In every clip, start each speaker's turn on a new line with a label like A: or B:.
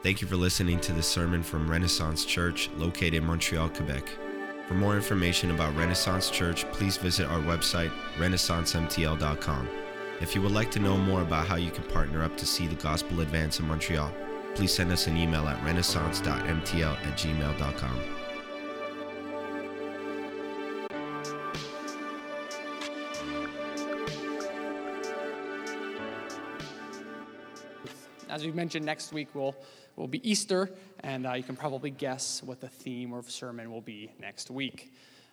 A: Thank you for listening to this sermon from Renaissance Church, located in Montreal, Quebec. For more information about Renaissance Church, please visit our website, renaissancemtl.com. If you would like to know more about how you can partner up to see the gospel advance in Montreal, please send us an email at renaissance.mtl@gmail.com.
B: As we mentioned, next week will be Easter, and you can probably guess what the theme of sermon will be next week.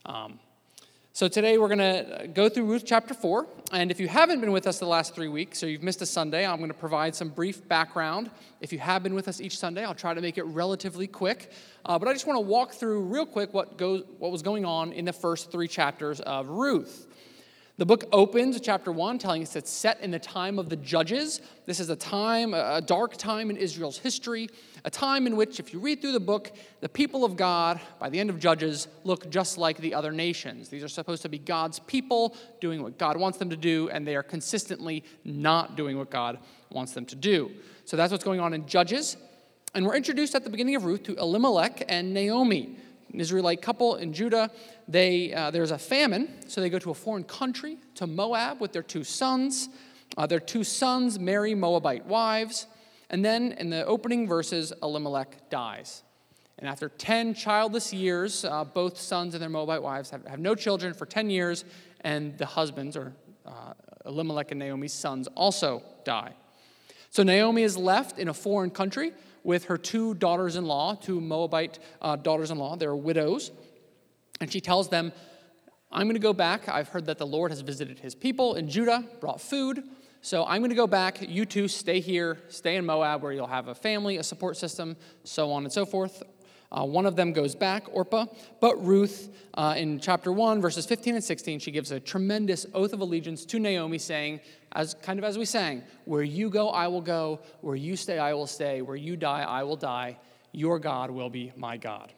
B: So today we're going to go through Ruth chapter 4, and if you haven't been with us the last 3 weeks, or you've missed a Sunday, I'm going to provide some brief background. If you have been with us each Sunday, I'll try to make it relatively quick, but I just want to walk through real quick what was going on in the first 3 chapters of Ruth. The book opens, chapter 1, telling us it's set in the time of the Judges. This is a dark time in Israel's history, a time in which, if you read through the book, the people of God, by the end of Judges, look just like the other nations. These are supposed to be God's people, doing what God wants them to do, and they are consistently not doing what God wants them to do. So that's what's going on in Judges. And we're introduced at the beginning of Ruth to Elimelech and Naomi, an Israelite couple in Judah. There's a famine, so they go to a foreign country, to Moab, with their 2 sons. Their 2 sons marry Moabite wives. And then in the opening verses, Elimelech dies. And after 10 childless years, both sons and their Moabite wives have no children for 10 years, and the husbands, or Elimelech and Naomi's sons, also die. So Naomi is left in a foreign country with her 2 daughters-in-law, 2 Moabite daughters-in-law. They're widows. And she tells them, I'm going to go back. I've heard that the Lord has visited his people in Judah, brought food. So I'm going to go back. You 2 stay here, stay in Moab, where you'll have a family, a support system, so on and so forth. One of them goes back, Orpah. But Ruth, in chapter 1, verses 15 and 16, she gives a tremendous oath of allegiance to Naomi, saying, as we sang, where you go, I will go. Where you stay, I will stay. Where you die, I will die. Your God will be my God.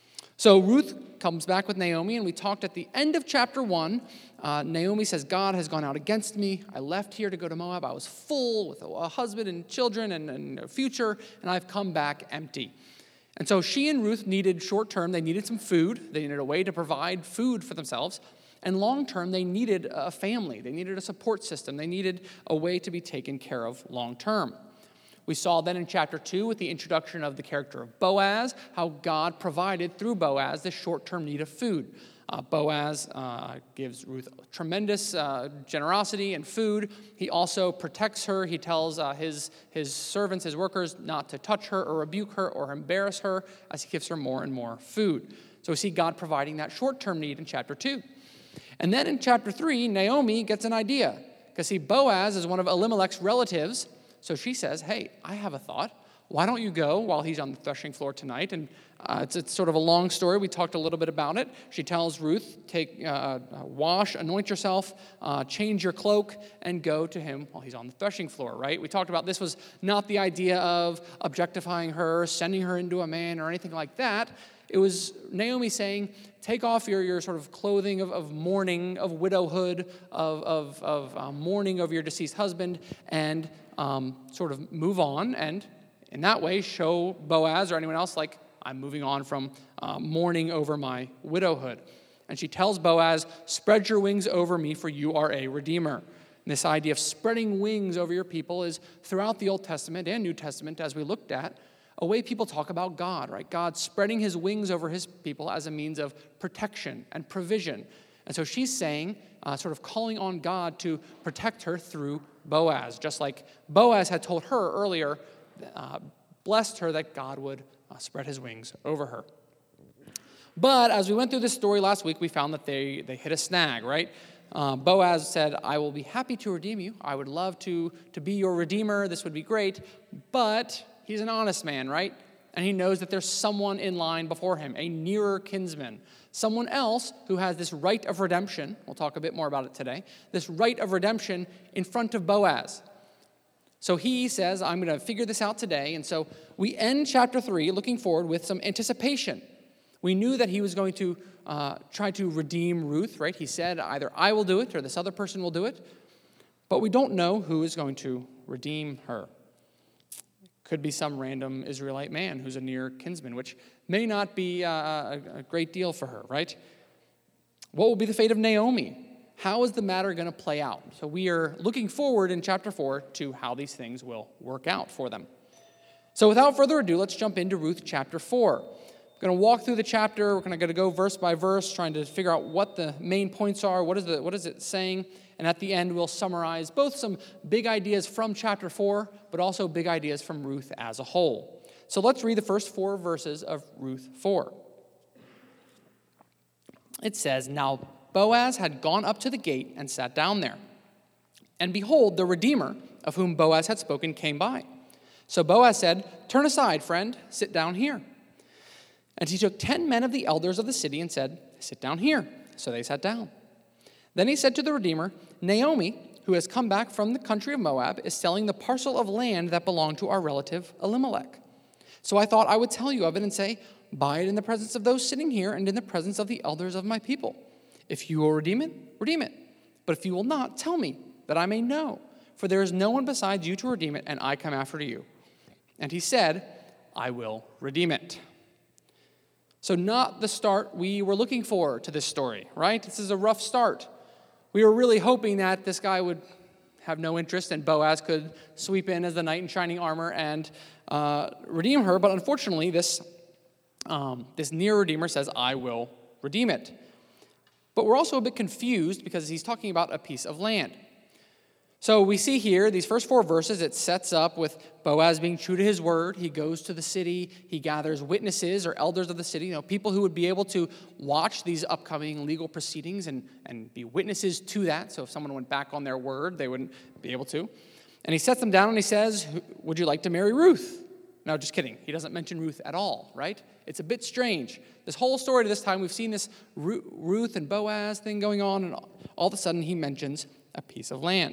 B: So Ruth comes back with Naomi, and we talked at the end of chapter 1. Naomi says, God has gone out against me. I left here to go to Moab. I was full with a husband and children and a future, and I've come back empty. And so she and Ruth needed short-term, they needed some food. They needed a way to provide food for themselves. And long-term, they needed a family. They needed a support system. They needed a way to be taken care of long-term. We saw then in chapter 2 with the introduction of the character of Boaz, how God provided through Boaz this short-term need of food. Boaz gives Ruth tremendous generosity and food. He also protects her. He tells his servants, his workers, not to touch her or rebuke her or embarrass her as he gives her more and more food. So we see God providing that short-term need in chapter 2. And then in chapter 3, Naomi gets an idea. Because see, Boaz is one of Elimelech's relatives. So she says, hey, I have a thought. Why don't you go while he's on the threshing floor tonight? And it's sort of a long story. We talked a little bit about it. She tells Ruth, wash, anoint yourself, change your cloak, and go to him while he's on the threshing floor, right? We talked about this was not the idea of objectifying her, sending her into a man, or anything like that. It was Naomi saying, take off your sort of clothing of mourning, of widowhood, of mourning over your deceased husband, and sort of move on, and in that way show Boaz or anyone else, like, I'm moving on from mourning over my widowhood. And she tells Boaz, spread your wings over me, for you are a redeemer. And this idea of spreading wings over your people is throughout the Old Testament and New Testament, as we looked at, a way people talk about God, right? God spreading his wings over his people as a means of protection and provision. And so she's saying, sort of calling on God to protect her through Boaz, just like Boaz had told her earlier, blessed her that God would spread his wings over her. But as we went through this story last week, we found that they hit a snag, right? Boaz said, I will be happy to redeem you. I would love to be your redeemer. This would be great. But he's an honest man, right? And he knows that there's someone in line before him, a nearer kinsman, someone else who has this right of redemption. We'll talk a bit more about it today. This right of redemption in front of Boaz. So he says, I'm going to figure this out today. And so we end chapter 3 looking forward with some anticipation. We knew that he was going to try to redeem Ruth, right? He said either I will do it or this other person will do it. But we don't know who is going to redeem her. Could be some random Israelite man who's a near kinsman, which may not be a great deal for her, right? What will be the fate of Naomi? How is the matter going to play out? So we are looking forward in chapter 4 to how these things will work out for them. So without further ado, let's jump into Ruth chapter 4. We're going to walk through the chapter. We're going to go verse by verse, trying to figure out what the main points are, what is it saying, and at the end we'll summarize both some big ideas from chapter 4, but also big ideas from Ruth as a whole. So let's read the first 4 verses of Ruth 4. It says, "Now Boaz had gone up to the gate and sat down there. And behold, the Redeemer, of whom Boaz had spoken, came by. So Boaz said, 'Turn aside, friend, sit down here.' And he took 10 men of the elders of the city and said, 'Sit down here.' So they sat down. Then he said to the Redeemer, 'Naomi, who has come back from the country of Moab, is selling the parcel of land that belonged to our relative Elimelech. So I thought I would tell you of it and say, buy it in the presence of those sitting here and in the presence of the elders of my people. If you will redeem it, redeem it. But if you will not, tell me, that I may know. For there is no one besides you to redeem it, and I come after you.' And he said, 'I will redeem it.'" So not the start we were looking for to this story, right? This is a rough start. We were really hoping that this guy would have no interest and Boaz could sweep in as the knight in shining armor and redeem her. But unfortunately, this near redeemer says, "I will redeem it." But we're also a bit confused because he's talking about a piece of land. So we see here, these first 4 verses, it sets up with Boaz being true to his word. He goes to the city. He gathers witnesses or elders of the city, people who would be able to watch these upcoming legal proceedings and be witnesses to that. So if someone went back on their word, they wouldn't be able to. And he sets them down and he says, "Would you like to marry Ruth?" No, just kidding. He doesn't mention Ruth at all, right? It's a bit strange. This whole story to this time, we've seen this Ruth and Boaz thing going on, and all of a sudden he mentions a piece of land.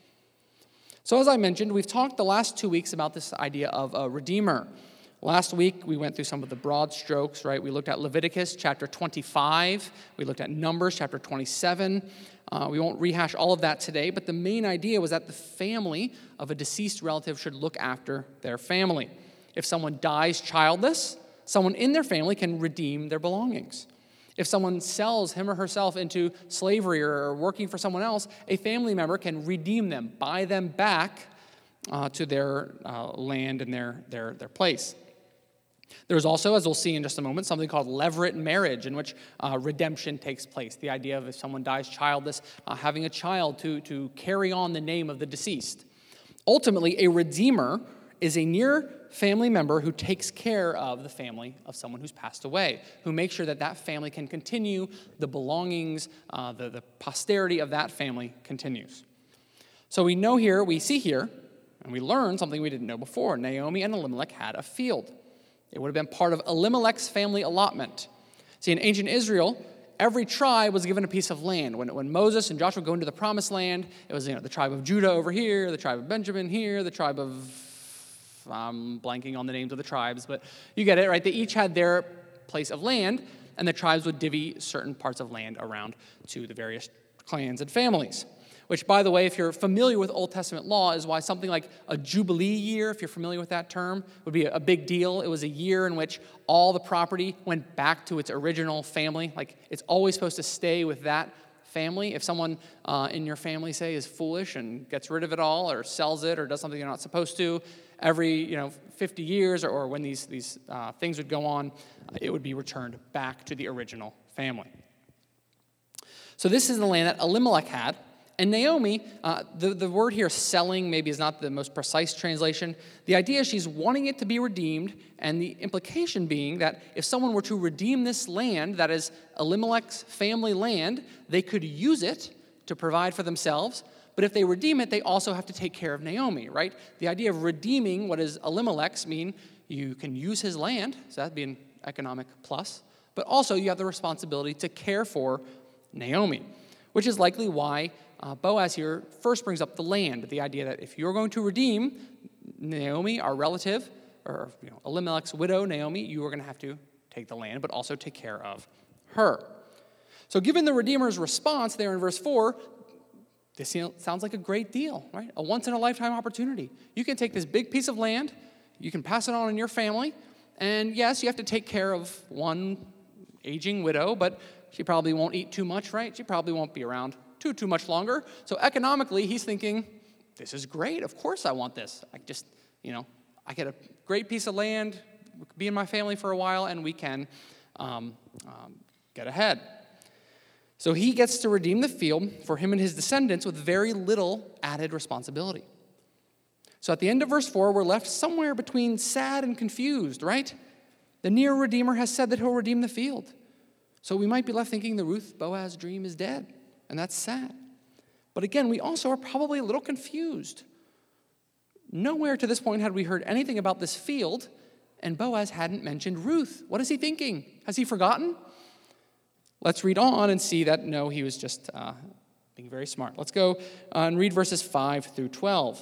B: So as I mentioned, we've talked the last 2 weeks about this idea of a redeemer. Last week, we went through some of the broad strokes, right? We looked at Leviticus chapter 25. We looked at Numbers chapter 27. We won't rehash all of that today, but the main idea was that the family of a deceased relative should look after their family. If someone dies childless, someone in their family can redeem their belongings. If someone sells him or herself into slavery or working for someone else, a family member can redeem them, buy them back to their land and their place. There's also, as we'll see in just a moment, something called levirate marriage, in which redemption takes place. The idea of if someone dies childless, having a child to carry on the name of the deceased. Ultimately, a redeemer is a near family member who takes care of the family of someone who's passed away, who makes sure that that family can continue, the belongings, the posterity of that family continues. So we see here, and we learn something we didn't know before. Naomi and Elimelech had a field. It would have been part of Elimelech's family allotment. See, in ancient Israel, every tribe was given a piece of land. When Moses and Joshua go into the promised land, it was the tribe of Judah over here, the tribe of Benjamin here, the tribe of... I'm blanking on the names of the tribes, but you get it, right? They each had their place of land, and the tribes would divvy certain parts of land around to the various clans and families. Which, by the way, if you're familiar with Old Testament law, is why something like a Jubilee year, if you're familiar with that term, would be a big deal. It was a year in which all the property went back to its original family. Like, it's always supposed to stay with that family. If someone in your family, say, is foolish and gets rid of it all or sells it or does something they're not supposed to, every 50 years or when these things would go on, it would be returned back to the original family. So this is the land that Elimelech had. And Naomi, the word here, selling, maybe is not the most precise translation. The idea is she's wanting it to be redeemed, and the implication being that if someone were to redeem this land, that is Elimelech's family land, they could use it to provide for themselves. But if they redeem it, they also have to take care of Naomi, right? The idea of redeeming what is Elimelech's mean you can use his land, so that'd be an economic plus, but also you have the responsibility to care for Naomi, which is likely why Boaz here first brings up the land, the idea that if you're going to redeem Naomi, our relative, or Elimelech's widow, Naomi, you are going to have to take the land, but also take care of her. So given the Redeemer's response there in verse 4, this sounds like a great deal, right? A once-in-a-lifetime opportunity. You can take this big piece of land, You can pass it on in your family. And yes, you have to take care of one aging widow, but she probably won't eat too much, right? She probably won't be around too much longer. So economically, he's thinking, this is great. Of course I want this. I get a great piece of land, be in my family for a while, and we can get ahead. So he gets to redeem the field for him and his descendants with very little added responsibility. So at the end of verse 4, we're left somewhere between sad and confused, right? The near Redeemer has said that he'll redeem the field. So we might be left thinking the Ruth-Boaz dream is dead, and that's sad. But again, we also are probably a little confused. Nowhere to this point had we heard anything about this field, and Boaz hadn't mentioned Ruth. What is he thinking? Has he forgotten? Let's read on and see that, no, he was just being very smart. Let's go and read verses 5 through 12.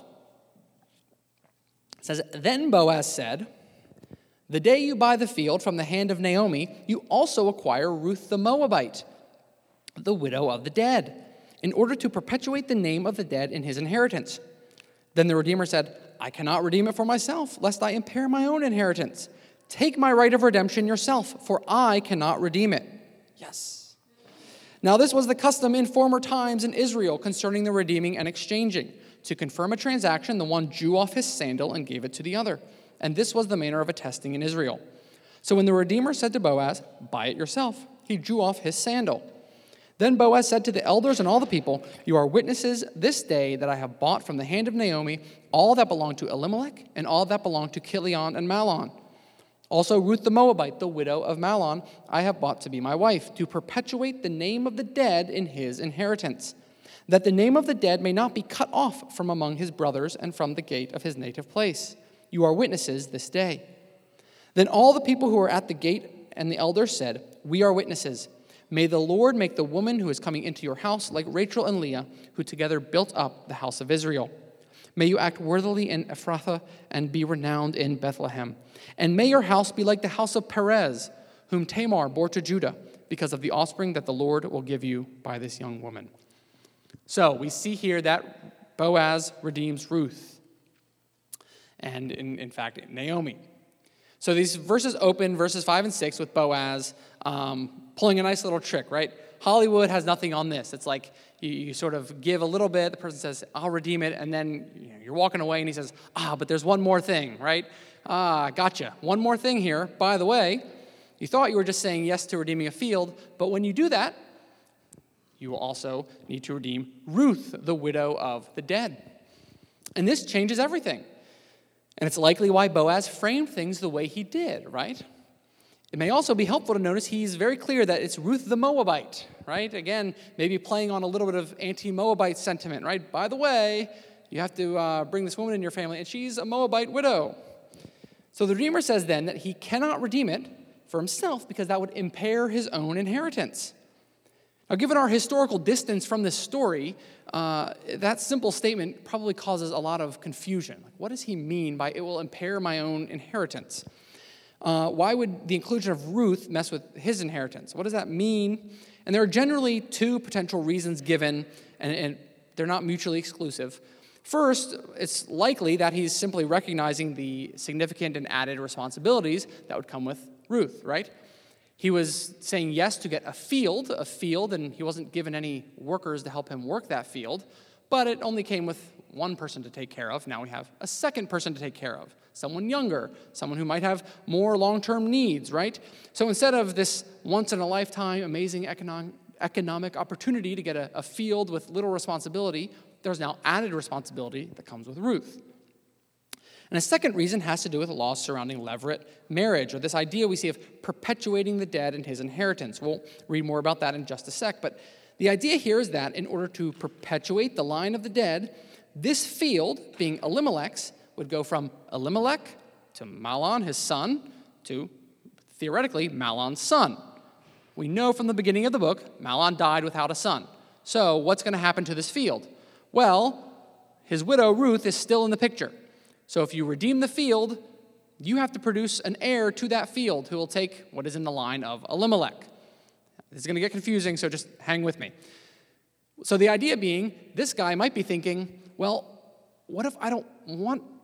B: It says, Then Boaz said, The day you buy the field from the hand of Naomi, you also acquire Ruth the Moabite, the widow of the dead, in order to perpetuate the name of the dead in his inheritance. Then the Redeemer said, I cannot redeem it for myself, lest I impair my own inheritance. Take my right of redemption yourself, for I cannot redeem it. Yes. Now this was the custom in former times in Israel concerning the redeeming and exchanging. To confirm a transaction, the one drew off his sandal and gave it to the other. And this was the manner of attesting in Israel. So when the Redeemer said to Boaz, Buy it yourself, he drew off his sandal. Then Boaz said to the elders and all the people, You are witnesses this day that I have bought from the hand of Naomi all that belonged to Elimelech and all that belonged to Chilion and Mahlon. Also Ruth the Moabite, the widow of Mahlon, I have bought to be my wife, to perpetuate the name of the dead in his inheritance, that the name of the dead may not be cut off from among his brothers and from the gate of his native place. You are witnesses this day. Then all the people who were at the gate and the elders said, We are witnesses. May the Lord make the woman who is coming into your house like Rachel and Leah, who together built up the house of Israel. May you act worthily in Ephrathah and be renowned in Bethlehem. And may your house be like the house of Perez, whom Tamar bore to Judah, because of the offspring that the Lord will give you by this young woman. So we see here that Boaz redeems Ruth, and in fact, Naomi. So these verses open, verses 5 and 6, with Boaz pulling a nice little trick, right? Hollywood has nothing on this. It's like you sort of give a little bit, the person says, I'll redeem it, and then you're walking away, and he says, but there's one more thing, right? Gotcha. One more thing here. By the way, you thought you were just saying yes to redeeming a field, but when you do that, you will also need to redeem Ruth, the widow of the dead. And this changes everything. And it's likely why Boaz framed things the way he did, right? It may also be helpful to notice he's very clear that it's Ruth the Moabite, right? Again, maybe playing on a little bit of anti-Moabite sentiment, right? By the way, you have to bring this woman in your family, and she's a Moabite widow. So the Redeemer says then that he cannot redeem it for himself because that would impair his own inheritance. Now, given our historical distance from this story, that simple statement probably causes a lot of confusion. Like, what does he mean by it will impair my own inheritance? Why would the inclusion of Ruth mess with his inheritance? What does that mean? And there are generally two potential reasons given, and they're not mutually exclusive. First, it's likely that he's simply recognizing the significant and added responsibilities that would come with Ruth, right? He was saying yes to get a field, and he wasn't given any workers to help him work that field, but it only came with one person to take care of. Now we have a second person to take care of, someone younger, someone who might have more long-term needs, right? So instead of this once-in-a-lifetime amazing economic opportunity to get a field with little responsibility, there's now added responsibility that comes with Ruth. And a second reason has to do with the laws surrounding levirate marriage, or this idea we see of perpetuating the dead in his inheritance. We'll read more about that in just a sec, but the idea here is that in order to perpetuate the line of the dead, this field, being Elimelech's, would go from Elimelech to Mahlon, his son, to, theoretically, Mahlon's son. We know from the beginning of the book, Mahlon died without a son. So what's going to happen to this field? Well, his widow, Ruth, is still in the picture. So if you redeem the field, you have to produce an heir to that field who will take what is in the line of Elimelech. This is going to get confusing, so just hang with me. So the idea being, this guy might be thinking, well, what if I don't want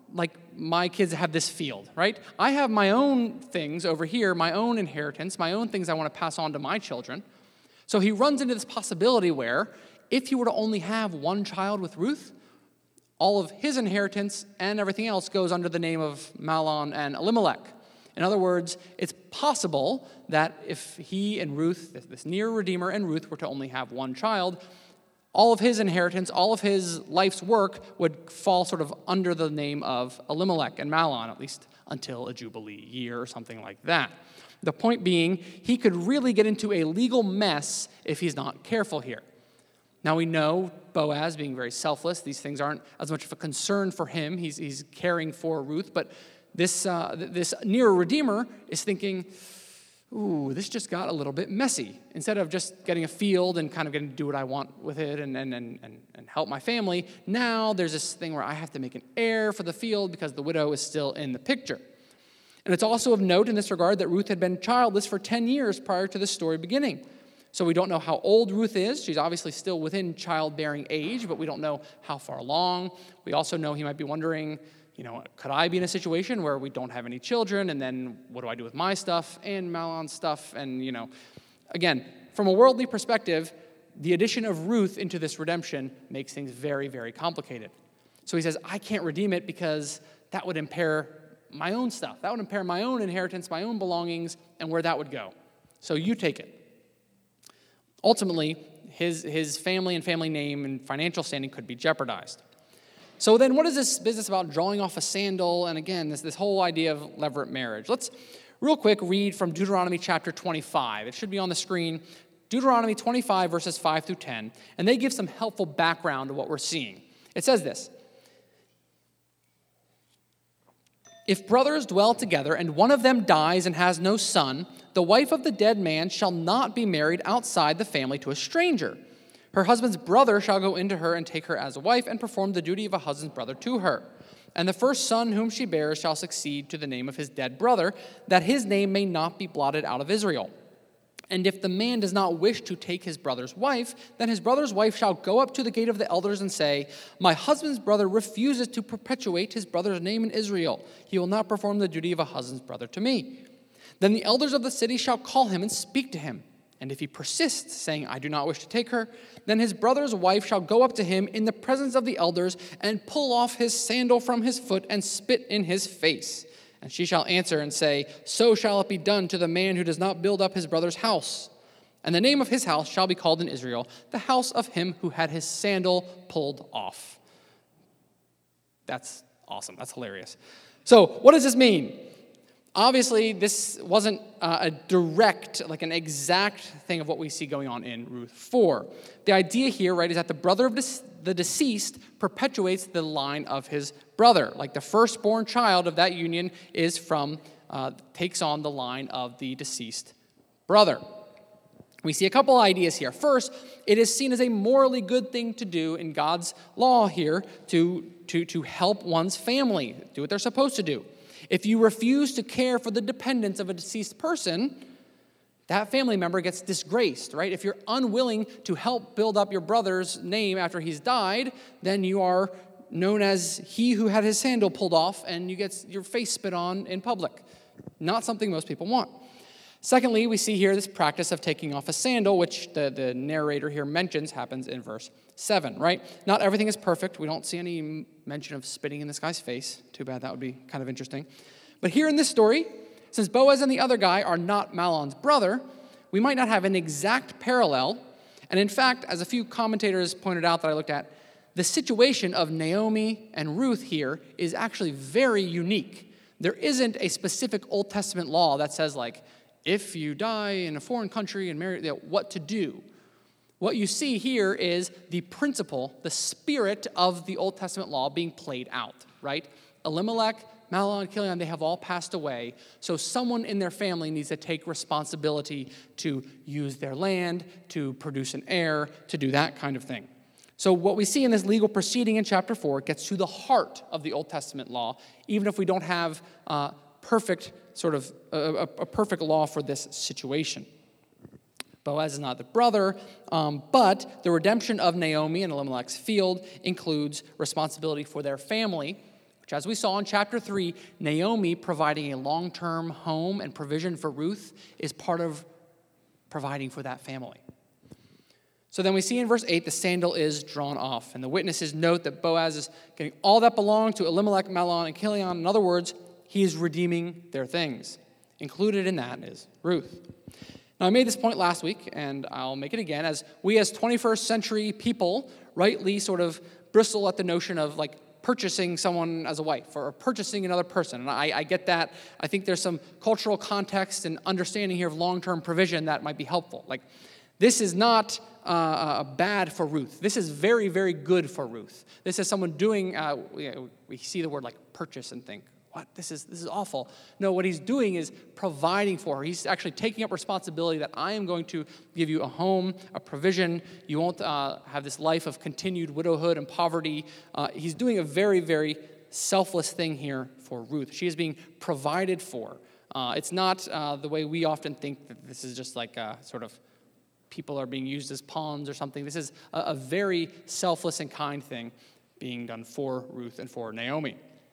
B: like my kids have this field, right? I have my own things over here, my own inheritance, my own things I want to pass on to my children. So he runs into this possibility where if he were to only have one child with Ruth, all of his inheritance and everything else goes under the name of Mahlon and Elimelech. In other words, it's possible that if he and Ruth, this near Redeemer and Ruth, were to only have one child, all of his inheritance, all of his life's work would fall sort of under the name of Elimelech and Mahlon, at least until a Jubilee year or something like that. The point being, he could really get into a legal mess if he's not careful here. Now we know Boaz being very selfless, these things aren't as much of a concern for him. He's caring for Ruth, but this near Redeemer is thinking, ooh, this just got a little bit messy. Instead of just getting a field and kind of getting to do what I want with it and help my family, now there's this thing where I have to make an heir for the field because the widow is still in the picture. And it's also of note in this regard that Ruth had been childless for 10 years prior to the story beginning. So we don't know how old Ruth is. She's obviously still within childbearing age, but we don't know how far along. We also know he might be wondering, could I be in a situation where we don't have any children, and then what do I do with my stuff and Mahlon's stuff? And, again, from a worldly perspective, the addition of Ruth into this redemption makes things very, very complicated. So he says, I can't redeem it because that would impair my own stuff. That would impair my own inheritance, my own belongings, and where that would go. So you take it. Ultimately, his family and family name and financial standing could be jeopardized. So then what is this business about drawing off a sandal? And again, this whole idea of levirate marriage. Let's real quick read from Deuteronomy chapter 25. It should be on the screen. Deuteronomy 25, verses 5 through 10. And they give some helpful background to what we're seeing. It says this. If brothers dwell together and one of them dies and has no son, the wife of the dead man shall not be married outside the family to a stranger. Her husband's brother shall go into her and take her as a wife and perform the duty of a husband's brother to her. And the first son whom she bears shall succeed to the name of his dead brother, that his name may not be blotted out of Israel. And if the man does not wish to take his brother's wife, then his brother's wife shall go up to the gate of the elders and say, my husband's brother refuses to perpetuate his brother's name in Israel. He will not perform the duty of a husband's brother to me. Then the elders of the city shall call him and speak to him. And if he persists, saying, I do not wish to take her, then his brother's wife shall go up to him in the presence of the elders and pull off his sandal from his foot and spit in his face. And she shall answer and say, so shall it be done to the man who does not build up his brother's house. And the name of his house shall be called in Israel, the house of him who had his sandal pulled off. That's awesome. That's hilarious. So what does this mean? Obviously, this wasn't a direct, like an exact thing of what we see going on in Ruth 4. The idea here, right, is that the brother of the deceased perpetuates the line of his brother. Like the firstborn child of that union takes on the line of the deceased brother. We see a couple ideas here. First, it is seen as a morally good thing to do in God's law here to help one's family do what they're supposed to do. If you refuse to care for the dependents of a deceased person, that family member gets disgraced, right? If you're unwilling to help build up your brother's name after he's died, then you are known as he who had his sandal pulled off, and you get your face spit on in public. Not something most people want. Secondly, we see here this practice of taking off a sandal, which the narrator here mentions happens in verse 7, right? Not everything is perfect. We don't see any mention of spitting in this guy's face. Too bad, that would be kind of interesting. But here in this story, since Boaz and the other guy are not Mahlon's brother, we might not have an exact parallel. And in fact, as a few commentators pointed out that I looked at, the situation of Naomi and Ruth here is actually very unique. There isn't a specific Old Testament law that says, like, if you die in a foreign country and marry, what to do. What you see here is the principle, the spirit of the Old Testament law being played out, right? Elimelech, Mahlon, and Chilion, they have all passed away. So someone in their family needs to take responsibility to use their land, to produce an heir, to do that kind of thing. So what we see in this legal proceeding in chapter 4 gets to the heart of the Old Testament law, even if we don't have perfect law for this situation. Boaz is not the brother, but the redemption of Naomi and Elimelech's field includes responsibility for their family which, as we saw in chapter 3, Naomi providing a long-term home and provision for Ruth is part of providing for that family. So then we see in verse 8 the sandal is drawn off, and the witnesses note that Boaz is getting all that belonged to Elimelech, Mahlon, and Chilion. In other words, he is redeeming their things. Included in that is Ruth. Now, I made this point last week, and I'll make it again, as we as 21st century people rightly sort of bristle at the notion of like purchasing someone as a wife or purchasing another person. And I get that. I think there's some cultural context and understanding here of long-term provision that might be helpful. Like, this is not bad for Ruth. This is very, very good for Ruth. This is someone doing, we see the word like purchase and think, what? This is awful. No, what he's doing is providing for her. He's actually taking up responsibility that I am going to give you a home, a provision. You won't have this life of continued widowhood and poverty. He's doing a very, very selfless thing here for Ruth. She is being provided for. It's not the way we often think that this is just like sort of people are being used as pawns or something. This is a very selfless and kind thing being done for Ruth and for Naomi.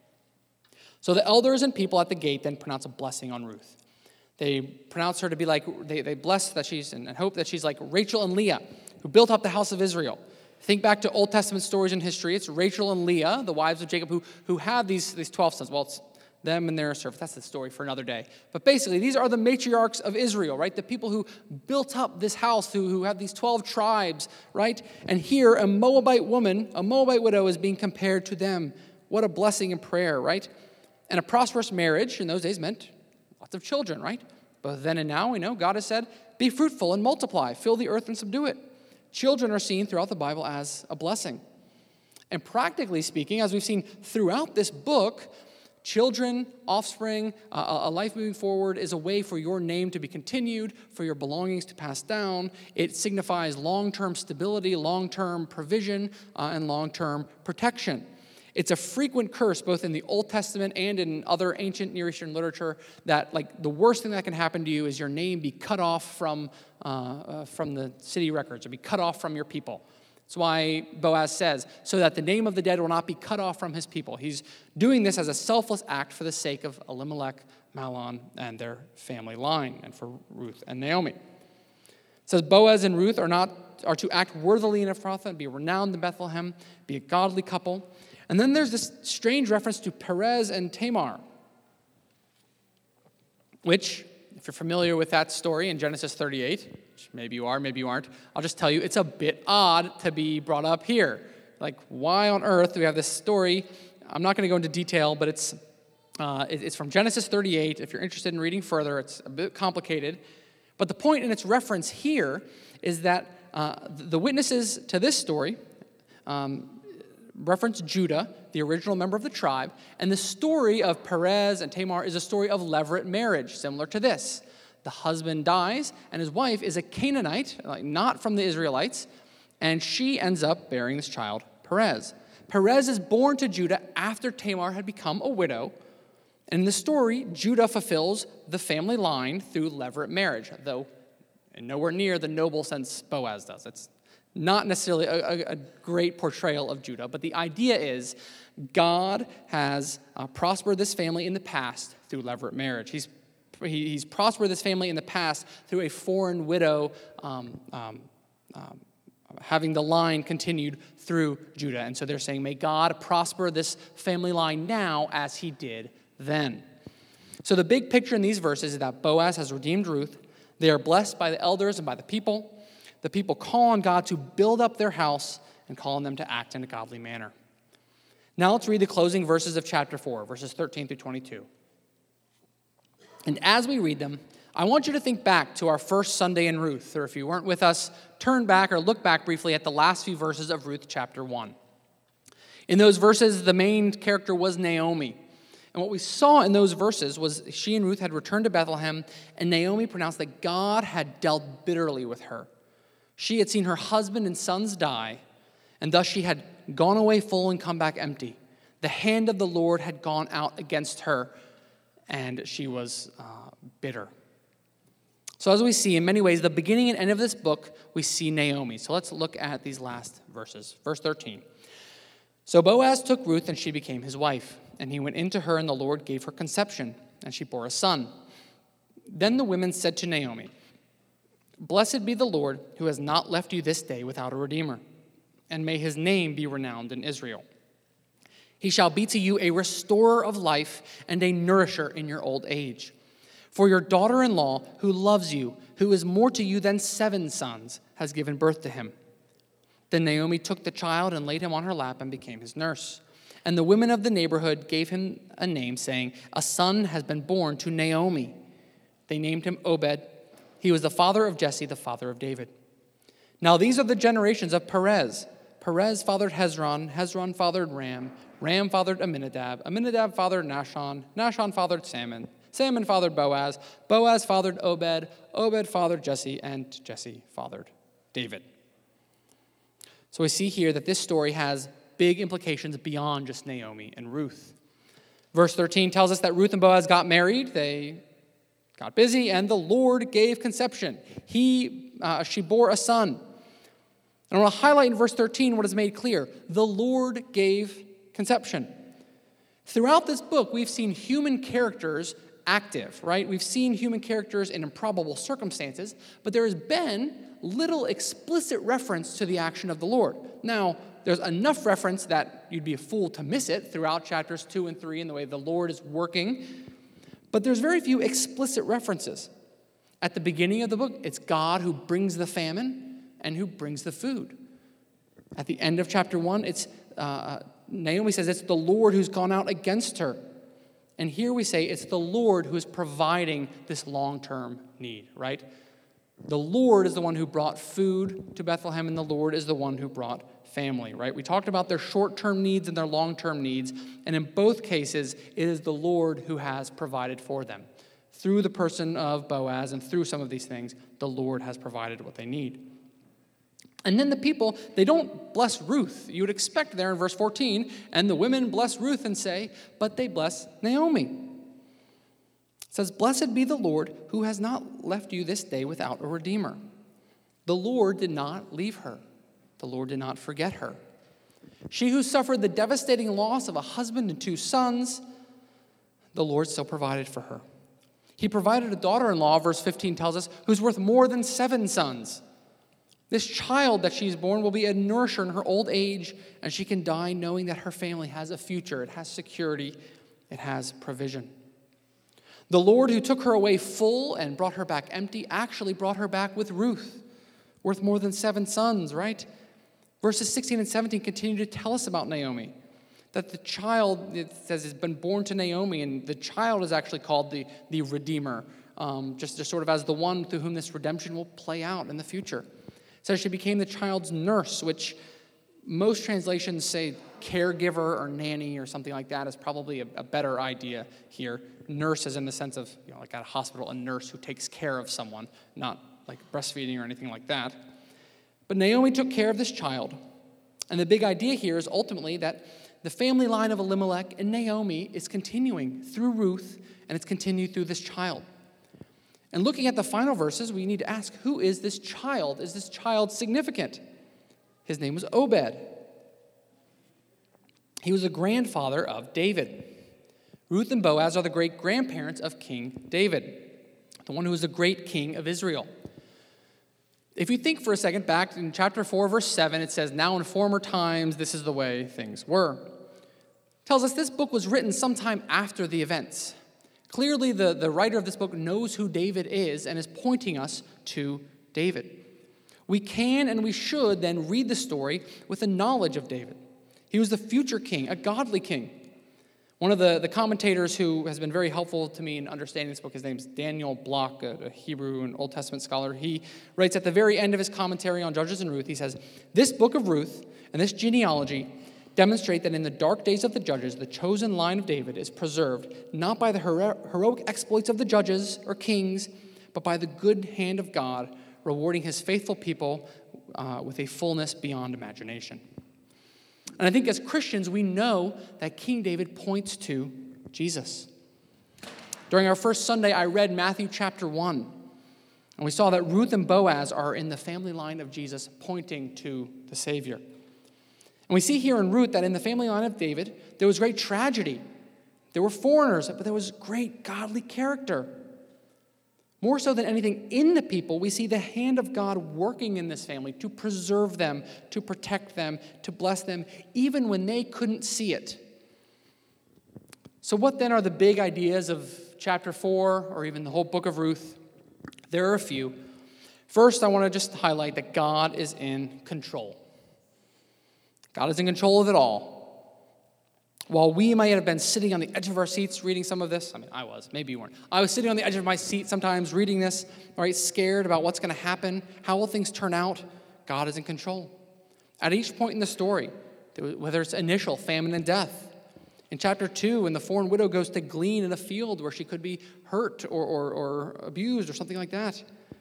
B: So the elders and people at the gate then pronounce a blessing on Ruth. They pronounce her to be like, they bless that she's, and hope that she's like Rachel and Leah, who built up the house of Israel. Think back to Old Testament stories in history. It's Rachel and Leah, the wives of Jacob, who have these 12 sons. Well, it's them and their servants. That's the story for another day. But basically, these are the matriarchs of Israel, right? The people who built up this house, who have these 12 tribes, right? And here, a Moabite woman, a Moabite widow, is being compared to them. What a blessing and prayer, right? And a prosperous marriage in those days meant lots of children, right? Both then and now, we know God has said, be fruitful and multiply, fill the earth and subdue it. Children are seen throughout the Bible as a blessing. And practically speaking, as we've seen throughout this book, children, offspring, a life moving forward is a way for your name to be continued, for your belongings to pass down. It signifies long-term stability, long-term provision, and long-term protection. It's a frequent curse, both in the Old Testament and in other ancient Near Eastern literature, that like the worst thing that can happen to you is your name be cut off from the city records, or be cut off from your people. That's why Boaz says, so that the name of the dead will not be cut off from his people. He's doing this as a selfless act for the sake of Elimelech, Mahlon, and their family line, and for Ruth and Naomi. It says Boaz and Ruth are to act worthily in Ephrathah, and be renowned in Bethlehem, be a godly couple. And then there's this strange reference to Perez and Tamar, which, if you're familiar with that story in Genesis 38, which maybe you are, maybe you aren't, I'll just tell you it's a bit odd to be brought up here. Like, why on earth do we have this story? I'm not going to go into detail, but it's from Genesis 38. If you're interested in reading further, it's a bit complicated. But the point in its reference here is that the witnesses to this story reference Judah, the original member of the tribe, and the story of Perez and Tamar is a story of levirate marriage, similar to this. The husband dies, and his wife is a Canaanite, not from the Israelites, and she ends up bearing this child, Perez. Perez is born to Judah after Tamar had become a widow, and in the story, Judah fulfills the family line through levirate marriage, though nowhere near the noble sense Boaz does. It's not necessarily a great portrayal of Judah, but the idea is God has prospered this family in the past through levirate marriage. He's prospered this family in the past through a foreign widow having the line continued through Judah. And so they're saying, may God prosper this family line now as he did then. So the big picture in these verses is that Boaz has redeemed Ruth. They are blessed by the elders and by the people. The people call on God to build up their house and call on them to act in a godly manner. Now let's read the closing verses of chapter 4, verses 13 through 22. And as we read them, I want you to think back to our first Sunday in Ruth, or if you weren't with us, turn back or look back briefly at the last few verses of Ruth chapter 1. In those verses, the main character was Naomi. And what we saw in those verses was she and Ruth had returned to Bethlehem, and Naomi pronounced that God had dealt bitterly with her. She had seen her husband and sons die, and thus she had gone away full and come back empty. The hand of the Lord had gone out against her, and she was bitter. So as we see, in many ways, the beginning and end of this book, we see Naomi. So let's look at these last verses. Verse 13. So Boaz took Ruth, and she became his wife. and he went into her, and the Lord gave her conception, and she bore a son. Then the women said to Naomi, "Blessed be the Lord, who has not left you this day without a redeemer, and may his name be renowned in Israel. He shall be to you a restorer of life and a nourisher in your old age. For your daughter-in-law, who loves you, who is more to you than 7 sons, has given birth to him." Then Naomi took the child and laid him on her lap and became his nurse. And the women of the neighborhood gave him a name, saying, "A son has been born to Naomi." They named him Obed. He was the father of Jesse, the father of David. Now these are the generations of Perez. Perez fathered Hezron. Hezron fathered Ram. Ram fathered Amminadab. Amminadab fathered Nahshon. Nahshon fathered Salmon. Salmon fathered Boaz. Boaz fathered Obed. Obed fathered Jesse. And Jesse fathered David. So we see here that this story has big implications beyond just Naomi and Ruth. Verse 13 tells us that Ruth and Boaz got married. They got busy, and the Lord gave conception. She bore a son. And I want to highlight in verse 13 what is made clear. The Lord gave conception. Throughout this book, we've seen human characters active, right? We've seen human characters in improbable circumstances, but there has been little explicit reference to the action of the Lord. Now, there's enough reference that you'd be a fool to miss it throughout chapters 2 and 3 in the way the Lord is working, but there's very few explicit references. At the beginning of the book, it's God who brings the famine and who brings the food. At the end of chapter 1, it's Naomi says it's the Lord who's gone out against her. And here we say it's the Lord who is providing this long-term need, right? The Lord is the one who brought food to Bethlehem, and the Lord is the one who brought family, right? We talked about their short-term needs and their long-term needs, and in both cases, it is the Lord who has provided for them. Through the person of Boaz and through some of these things, the Lord has provided what they need. And then the people, they don't bless Ruth. You would expect there in verse 14, and the women bless Ruth and say, but they bless Naomi. It says, "Blessed be the Lord who has not left you this day without a redeemer." The Lord did not leave her. The Lord did not forget her. She who suffered the devastating loss of a husband and 2 sons, the Lord still provided for her. He provided a daughter-in-law, verse 15 tells us, who's worth more than 7 sons. This child that she's born will be a nourisher in her old age, and she can die knowing that her family has a future. It has security. It has provision. The Lord who took her away full and brought her back empty actually brought her back with Ruth, worth more than 7 sons, right? Verses 16 and 17 continue to tell us about Naomi, that the child, it says, has been born to Naomi, and the child is actually called the Redeemer, just sort of as the one through whom this redemption will play out in the future. It says she became the child's nurse, which most translations say caregiver or nanny or something like that is probably a better idea here. Nurse is in the sense of, like at a hospital, a nurse who takes care of someone, not like breastfeeding or anything like that. But Naomi took care of this child. And the big idea here is ultimately that the family line of Elimelech and Naomi is continuing through Ruth, and it's continued through this child. And looking at the final verses, we need to ask, who is this child? Is this child significant? His name was Obed. He was a grandfather of David. Ruth and Boaz are the great-grandparents of King David, the one who was a great king of Israel. If you think for a second back in chapter 4, verse 7, it says, "Now in former times, this is the way things were." It tells us this book was written sometime after the events. Clearly, the writer of this book knows who David is and is pointing us to David. We can and we should then read the story with a knowledge of David. He was the future king, a godly king. One of the commentators who has been very helpful to me in understanding this book, his name's Daniel Block, a Hebrew and Old Testament scholar. He writes at the very end of his commentary on Judges and Ruth, he says, "This book of Ruth and this genealogy demonstrate that in the dark days of the judges, the chosen line of David is preserved not by the heroic exploits of the judges or kings, but by the good hand of God, rewarding his faithful people with a fullness beyond imagination." And I think as Christians, we know that King David points to Jesus. During our first Sunday, I read Matthew chapter 1, and we saw that Ruth and Boaz are in the family line of Jesus, pointing to the Savior. And we see here in Ruth that in the family line of David, there was great tragedy. There were foreigners, but there was great godly character. More so than anything in the people, we see the hand of God working in this family to preserve them, to protect them, to bless them, even when they couldn't see it. So what then are the big ideas of chapter 4 or even the whole book of Ruth? There are a few. First, I want to just highlight that God is in control. God is in control of it all. While we might have been sitting on the edge of our seats reading some of this, I was, maybe you weren't. I was sitting on the edge of my seat sometimes reading this, right, scared about what's going to happen, how will things turn out. God is in control. At each point in the story, whether it's initial famine and death. In chapter 2, when the foreign widow goes to glean in a field where she could be hurt or abused or something like that.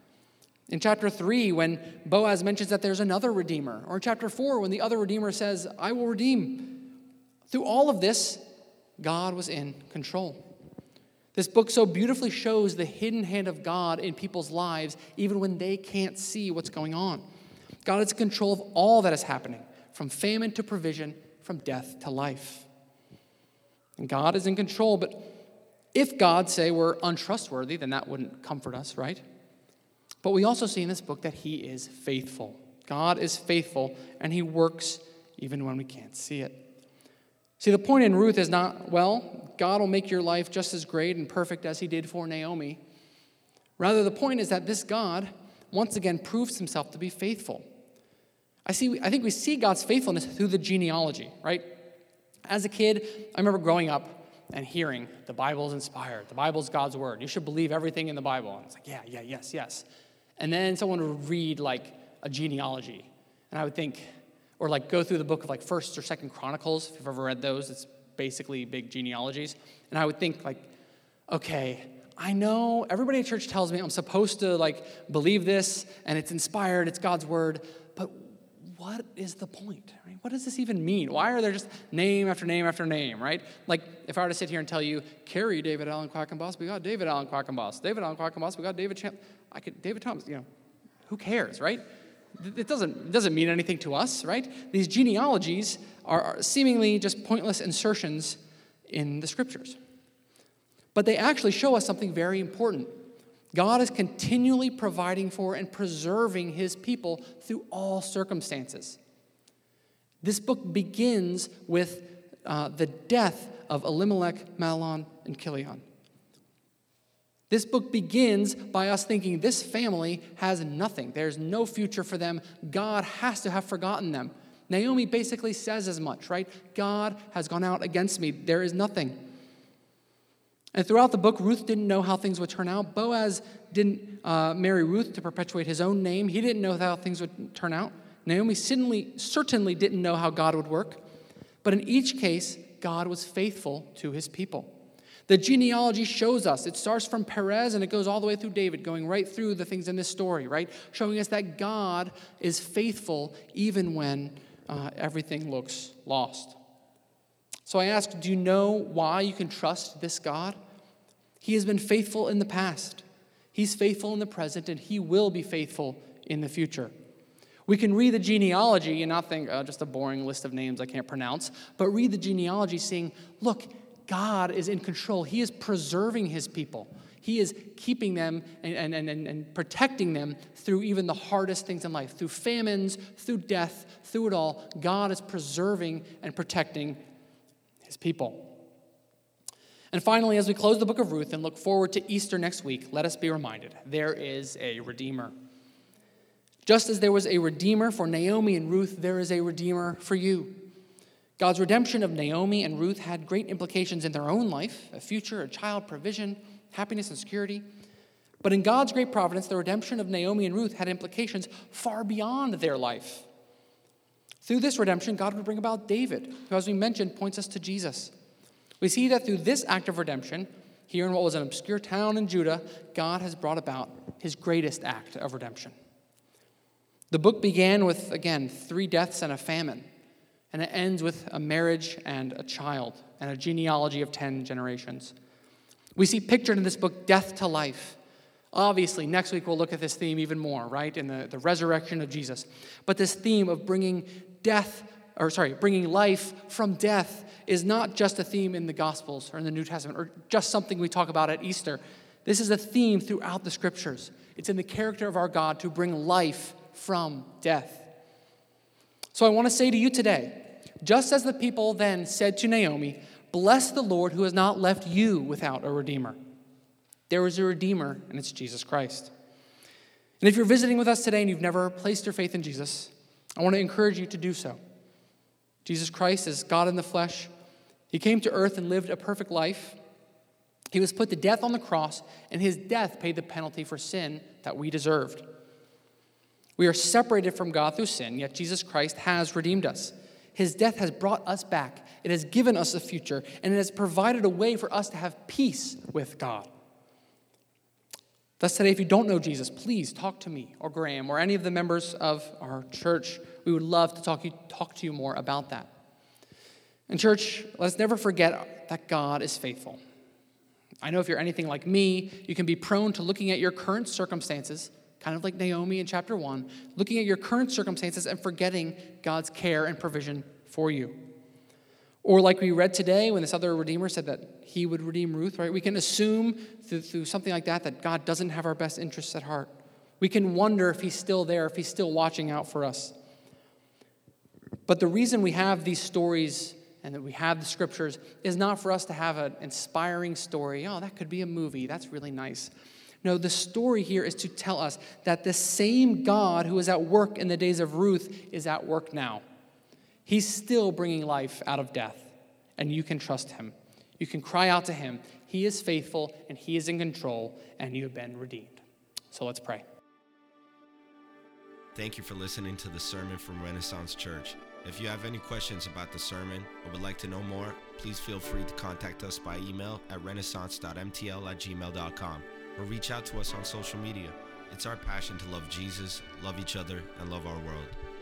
B: In chapter 3, when Boaz mentions that there's another redeemer. Or in chapter 4, when the other redeemer says, I will redeem. Through all of this, God was in control. This book so beautifully shows the hidden hand of God in people's lives, even when they can't see what's going on. God is in control of all that is happening, from famine to provision, from death to life. And God is in control, but if God, say, were untrustworthy, then that wouldn't comfort us, right? But we also see in this book that he is faithful. God is faithful, and he works even when we can't see it. See, the point in Ruth is not, well, God will make your life just as great and perfect as he did for Naomi. Rather, the point is that this God, once again, proves himself to be faithful. I think we see God's faithfulness through the genealogy, right? As a kid, I remember growing up and hearing, the Bible's inspired, the Bible's God's word, you should believe everything in the Bible. And it's like, yes. And then someone would read like a genealogy, and I would think, or like go through the book of like 1st or 2nd Chronicles, if you've ever read those, it's basically big genealogies. And I would think like, okay, I know everybody at church tells me I'm supposed to like believe this and it's inspired, it's God's word, but what is the point? Right? What does this even mean? Why are there just name after name after name, right? Like if I were to sit here and tell you, Carrie David Allen Quackenboss, we got David Allen Quackenboss. David Allen Quackenboss, we got David Thomas, who cares, right? It doesn't mean anything to us, right? These genealogies are seemingly just pointless insertions in the scriptures. But they actually show us something very important. God is continually providing for and preserving his people through all circumstances. This book begins with the death of Elimelech, Mahlon, and Chilion. This book begins by us thinking this family has nothing. There's no future for them. God has to have forgotten them. Naomi basically says as much, right? God has gone out against me. There is nothing. And throughout the book, Ruth didn't know how things would turn out. Boaz didn't marry Ruth to perpetuate his own name. He didn't know how things would turn out. Naomi certainly didn't know how God would work. But in each case, God was faithful to his people. The genealogy shows us. It starts from Perez and it goes all the way through David, going right through the things in this story, right? Showing us that God is faithful even when everything looks lost. So I ask, do you know why you can trust this God? He has been faithful in the past. He's faithful in the present, and he will be faithful in the future. We can read the genealogy and not think, just a boring list of names I can't pronounce, but read the genealogy saying, look, God is in control. He is preserving his people. He is keeping them and protecting them through even the hardest things in life, through famines, through death, through it all. God is preserving and protecting his people. And finally, as we close the book of Ruth and look forward to Easter next week, let us be reminded, there is a Redeemer. Just as there was a Redeemer for Naomi and Ruth, there is a Redeemer for you. God's redemption of Naomi and Ruth had great implications in their own life, a future, a child, provision, happiness, and security. But in God's great providence, the redemption of Naomi and Ruth had implications far beyond their life. Through this redemption, God would bring about David, who, as we mentioned, points us to Jesus. We see that through this act of redemption, here in what was an obscure town in Judah, God has brought about his greatest act of redemption. The book began with, again, 3 deaths and a famine. And it ends with a marriage and a child and a genealogy of 10 generations. We see pictured in this book death to life. Obviously, next week we'll look at this theme even more, right, in the resurrection of Jesus. But this theme of bringing death bringing life from death is not just a theme in the Gospels or in the New Testament or just something we talk about at Easter. This is a theme throughout the Scriptures. It's in the character of our God to bring life from death. So I want to say to you today, just as the people then said to Naomi, "Bless the Lord who has not left you without a redeemer." There is a redeemer, and it's Jesus Christ. And if you're visiting with us today and you've never placed your faith in Jesus, I want to encourage you to do so. Jesus Christ is God in the flesh. He came to earth and lived a perfect life. He was put to death on the cross, and his death paid the penalty for sin that we deserved. We are separated from God through sin, yet Jesus Christ has redeemed us. His death has brought us back. It has given us a future, and it has provided a way for us to have peace with God. Thus today, if you don't know Jesus, please talk to me or Graham or any of the members of our church. We would love to talk to you more about that. And church, let's never forget that God is faithful. I know if you're anything like me, you can be prone to looking at your current circumstances, kind of like Naomi in chapter 1, looking at your current circumstances and forgetting God's care and provision for you. Or like we read today when this other Redeemer said that he would redeem Ruth, right? We can assume through something like that God doesn't have our best interests at heart. We can wonder if he's still there, if he's still watching out for us. But the reason we have these stories and that we have the Scriptures is not for us to have an inspiring story. Oh, that could be a movie. That's really nice. No, the story here is to tell us that the same God who was at work in the days of Ruth is at work now. He's still bringing life out of death, and you can trust him. You can cry out to him. He is faithful, and he is in control, and you have been redeemed. So let's pray.
A: Thank you for listening to the sermon from Renaissance Church. If you have any questions about the sermon or would like to know more, please feel free to contact us by email at renaissance.mtl@gmail.com or reach out to us on social media. It's our passion to love Jesus, love each other, and love our world.